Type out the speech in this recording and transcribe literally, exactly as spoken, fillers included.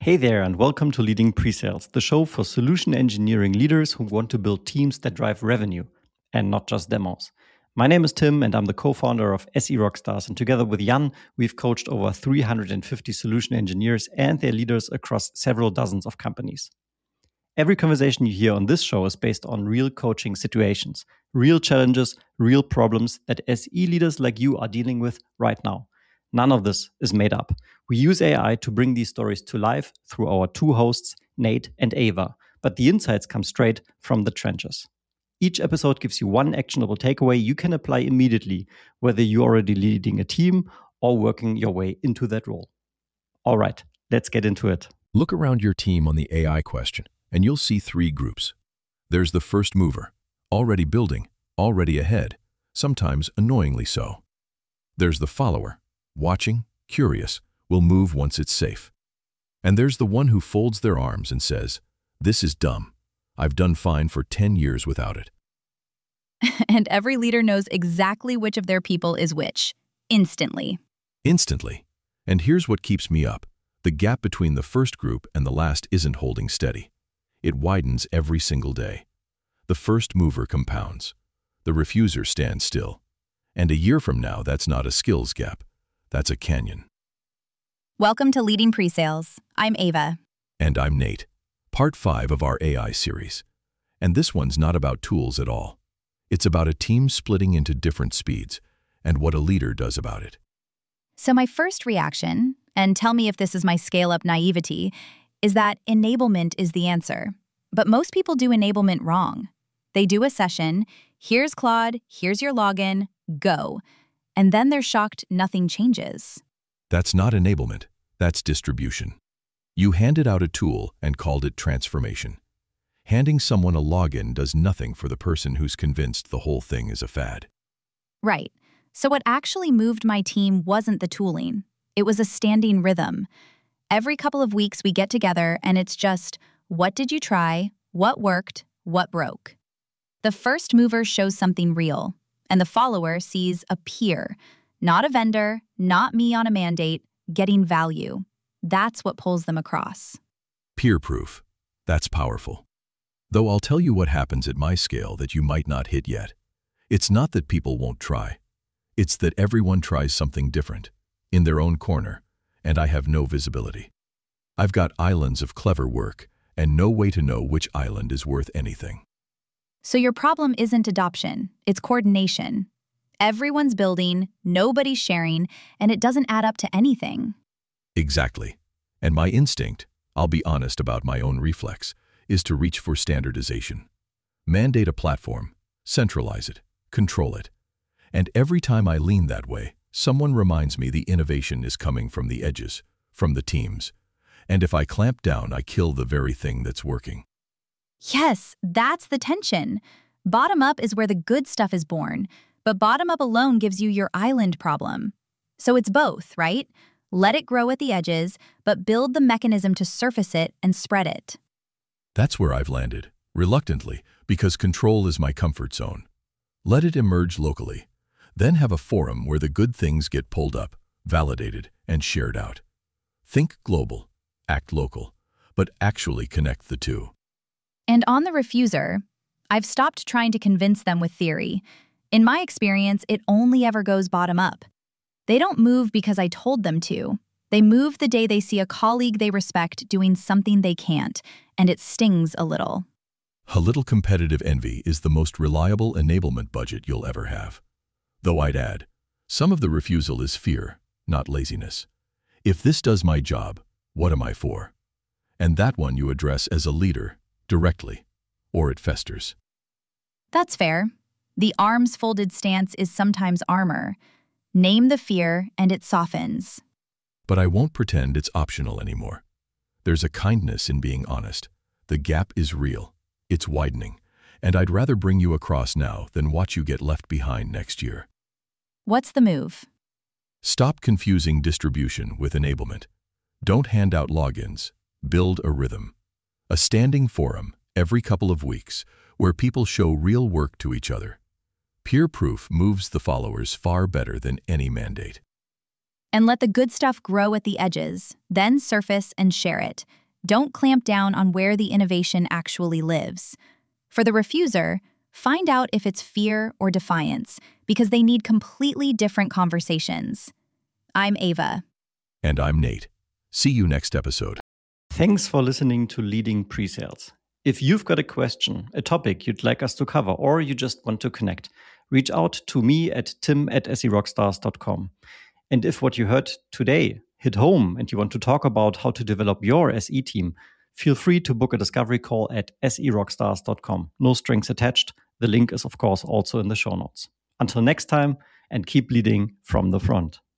Hey there, and welcome to Leading Presales, the show for solution engineering leaders who want to build teams that drive revenue and not just demos. My name is Tim, and I'm the co-founder of S E Rockstars. And together with Jan, we've coached over three hundred fifty solution engineers and their leaders across several dozens of companies. Every conversation you hear on this show is based on real coaching situations, real challenges, real problems that S E leaders like you are dealing with right now. None of this is made up. We use A I to bring these stories to life through our two hosts, Nate and Ava, but the insights come straight from the trenches. Each episode gives you one actionable takeaway you can apply immediately, whether you're already leading a team or working your way into that role. All right, let's get into it. Look around your team on the A I question, and you'll see three groups. There's the first mover, already building, already ahead, sometimes annoyingly so. There's the follower, watching, curious, will move once it's safe. And there's the one who folds their arms and says, "This is dumb. I've done fine for ten years without it." And every leader knows exactly which of their people is which, instantly. Instantly. And here's what keeps me up. The gap between the first group and the last isn't holding steady. It widens every single day. The first mover compounds. The refuser stands still. And a year from now, that's not a skills gap. That's a canyon. Welcome to Leading Presales. I'm Ava. And I'm Nate. Part five of our A I series. And this one's not about tools at all. It's about a team splitting into different speeds and what a leader does about it. So my first reaction, and tell me if this is my scale-up naivety, is that enablement is the answer. But most people do enablement wrong. They do a session, here's Claude, here's your login, go. And then they're shocked nothing changes. That's not enablement. That's distribution. You handed out a tool and called it transformation. Handing someone a login does nothing for the person who's convinced the whole thing is a fad. Right. So what actually moved my team wasn't the tooling. It was a standing rhythm. Every couple of weeks we get together and it's just, what did you try? What worked? What broke? The first mover shows something real, and the follower sees a peer, not a vendor, not me on a mandate, getting value. That's what pulls them across. Peer proof. That's powerful. Though I'll tell you what happens at my scale that you might not hit yet. It's not that people won't try. It's that everyone tries something different, in their own corner, and I have no visibility. I've got islands of clever work, and no way to know which island is worth anything. So your problem isn't adoption, it's coordination. Everyone's building, nobody's sharing, and it doesn't add up to anything. Exactly. And my instinct, I'll be honest about my own reflex, is to reach for standardization. Mandate a platform, centralize it, control it. And every time I lean that way, someone reminds me the innovation is coming from the edges, from the teams. And if I clamp down, I kill the very thing that's working. Yes, that's the tension. Bottom up is where the good stuff is born, but bottom up alone gives you your island problem. So it's both, right? Let it grow at the edges, but build the mechanism to surface it and spread it. That's where I've landed, reluctantly, because control is my comfort zone. Let it emerge locally. Then have a forum where the good things get pulled up, validated, and shared out. Think global, act local, but actually connect the two. And on the refuser, I've stopped trying to convince them with theory. In my experience, it only ever goes bottom up. They don't move because I told them to. They move the day they see a colleague they respect doing something they can't, and it stings a little. A little competitive envy is the most reliable enablement budget you'll ever have. Though I'd add, some of the refusal is fear, not laziness. If this does my job, what am I for? And that one you address as a leader, directly, or it festers. That's fair. The arms-folded stance is sometimes armor. Name the fear, and it softens. But I won't pretend it's optional anymore. There's a kindness in being honest. The gap is real. It's widening. And I'd rather bring you across now than watch you get left behind next year. What's the move? Stop confusing distribution with enablement. Don't hand out logins. Build a rhythm. A standing forum, every couple of weeks, where people show real work to each other. Peer proof moves the followers far better than any mandate. And let the good stuff grow at the edges, then surface and share it. Don't clamp down on where the innovation actually lives. For the refuser, find out if it's fear or defiance, because they need completely different conversations. I'm Ava. And I'm Nate. See you next episode. Thanks for listening to Leading Presales. If you've got a question, a topic you'd like us to cover, or you just want to connect, reach out to me at tim at serockstars dot com. And if what you heard today hit home and you want to talk about how to develop your S E team, feel free to book a discovery call at serockstars dot com. No strings attached. The link is, of course, also in the show notes. Until next time, and keep leading from the front.